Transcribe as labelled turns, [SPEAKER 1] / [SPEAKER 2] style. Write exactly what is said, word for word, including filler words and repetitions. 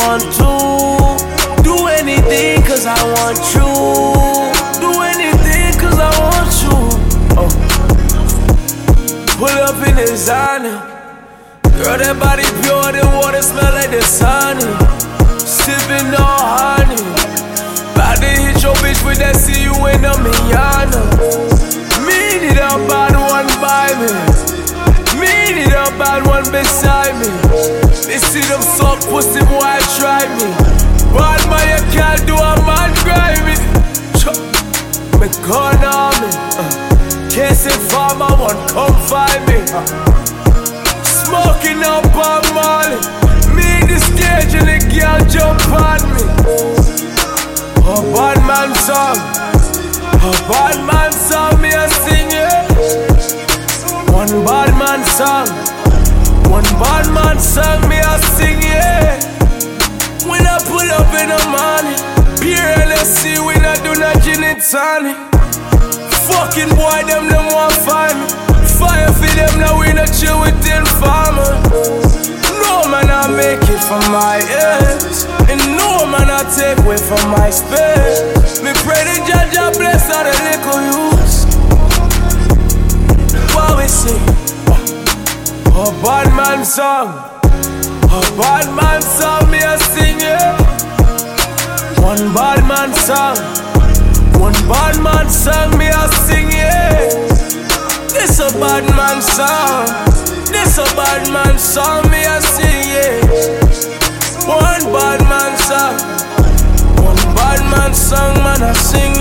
[SPEAKER 1] want to do anything cause I want you. Do anything cause I want you. Oh. Pull up in designer. Girl, that body pure, the water smell like the sun. Sipping on honey. About to hit your bitch with that see you in a manana. Me need a bad one by me. Me need a bad one beside me. They see them suck pussy, boy, try me. Bad man, you can't do a man grimy. Me gun on me. uh, Case it farmer, one come find me. uh, Smoking up on Molly. Me the stage and the girl jump on me. A bad man song. A bad man song, me a sing it. One bad man song. One bad man song, me a sing it. When I pull up in the morning, pure L S C, we not do no gin and tonic. Fucking boy, them them want find me. Fire for them, now we not chill with them farmer. No man I make it from my ends, and no man I take away from my space. Me pray the judge I bless all the little youths. What we sing? A bad man song. A bad man song, me a sing it. One bad man song. One bad man song, me a sing it. This a bad man song. This a bad man song, me a sing it. One bad man song. One bad man song, man I sing